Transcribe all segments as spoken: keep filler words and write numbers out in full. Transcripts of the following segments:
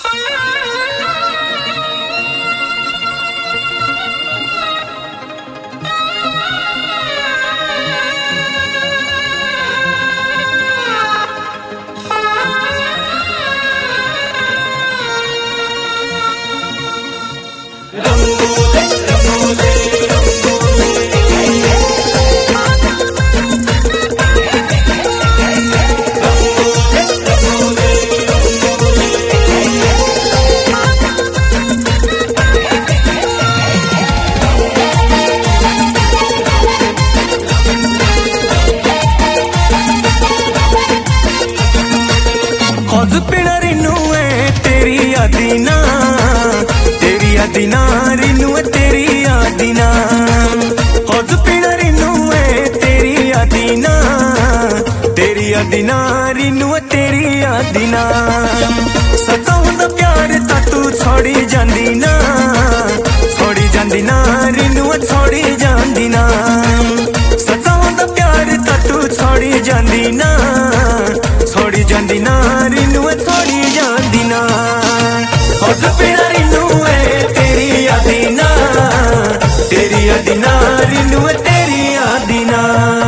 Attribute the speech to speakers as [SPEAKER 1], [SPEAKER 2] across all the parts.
[SPEAKER 1] खोज पिना रिनू है तेरी यादिना, तेरी यादिना रिनू है तेरी यादिना। खोज पिना रिनू है तेरी यादिना, तेरी यादिना रिनू है तेरी यादिना। सच्चा हुंदा प्यार ता तू छोड़ी जांदी ना, छोड़ी जांदी ना रिनू है छोड़ी जांदी ना। सच्चा हुंदा प्यार ता तू छोड़ी जांदी ना, छोड़ी जांदी ना रिनू छोड़ी जांदी ना। खोज पिना रिनू है तेरी यादिना, तेरी यादिना रिनू तेरी यादिना।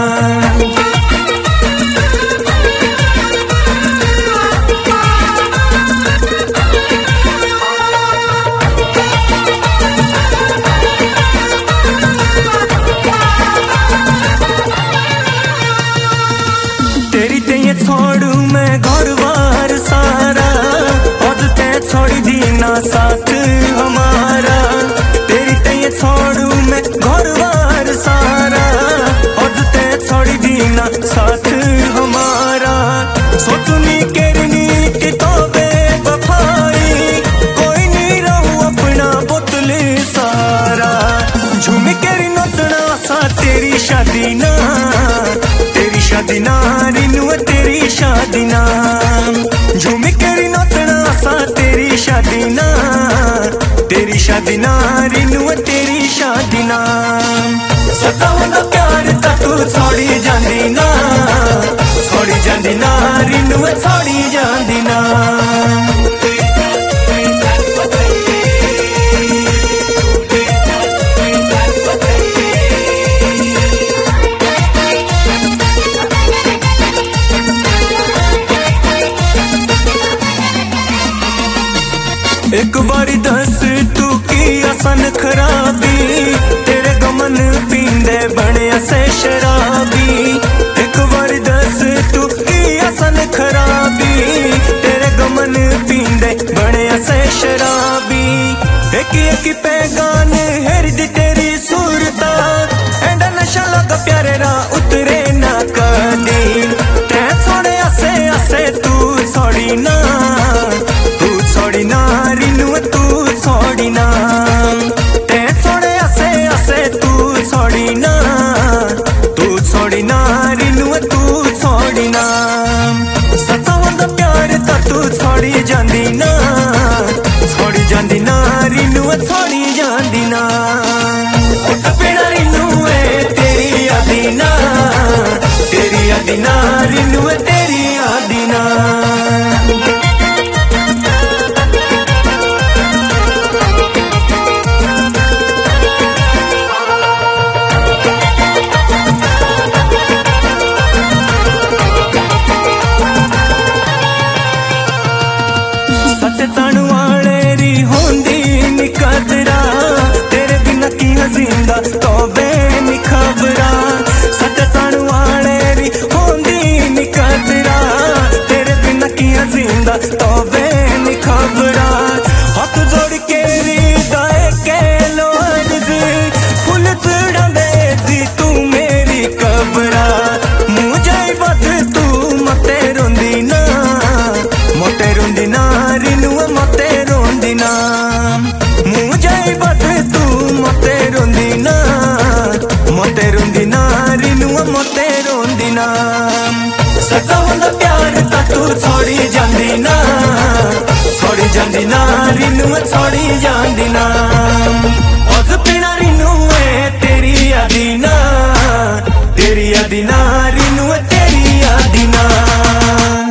[SPEAKER 1] तेरी ते छोड़ू मैं घर बार सारा, आज ते छोड़ी दीना साथ हमारा। तेरी ते छोड़ू मैं घर बार सारा, आज ते छोड़ी दीना साथ हमारा। सोचनी केरनी कि तो बेवफाई, कोई नहीं रहूं अपना बोतल सारा। झूम केरी नचना सा तेरी शादी ना, तेरी शादी ना रिनू तेरी शादी ना। झूम केरी नचना सा तेरी शादी ना, तेरी शादी ना रिनू तेरी शादी ना। सच्चा हुंदा प्यार ता तू छोड़ी जांदी ना, छोड़ी जांदी ना रिनू छोड़ी जांदी ना। एक बारी दस तू की असन खराबी, तेरे गमन पींदे बने से शराबी। एक बारी दस तू की असन खराबी, तेरे गमन पींदे बने से शराबी। एक एक पैगान हेरदी तेरी सूरता, एंडा नशा लगा प्यारे रा उतरे ना कदी। ते छोड़े असे असे तू छोड़ी ना, तू छोड़ी ना रिनू तू छोड़ी ना। ते छोड़े असे असे तू छोड़ी ना, तू छोड़ी ना रिनू तू छोड़ी ना। सच्चा हुंदा प्यार ता तू छोड़ी जांदी ना, छोड़ी जांदी ना रिनू छोड़ी जांदी ना। उठ पिना रिनू है तेरी यादिना, तेरी यादिना रिनू तेरी यादिना। चाणु वाले री होंदी निकदरा, तेरे बिना की जिंदा तो बेनी खबरा। सच चाणु वाले री होंदी निकदरा, तेरे बिना की जिंदा तो बेनी खबरा। हाथ जोड़ के री दाए के लोर जी, फुल चढ़ा दे जी तू मेरी कबरा। मुझे बद तू मते रोंदी ना, मते रोंदी ना रिनू मते रोंदी ना। मुझे बद तू मते रोंदी ना, मते रोंदी ना रिनू मते रोंदी ना। सच्चा हुंदा प्यार ता तू छोड़ी जांदी ना, छोड़ी जांदी ना रिनू छोड़ी जांदी ना।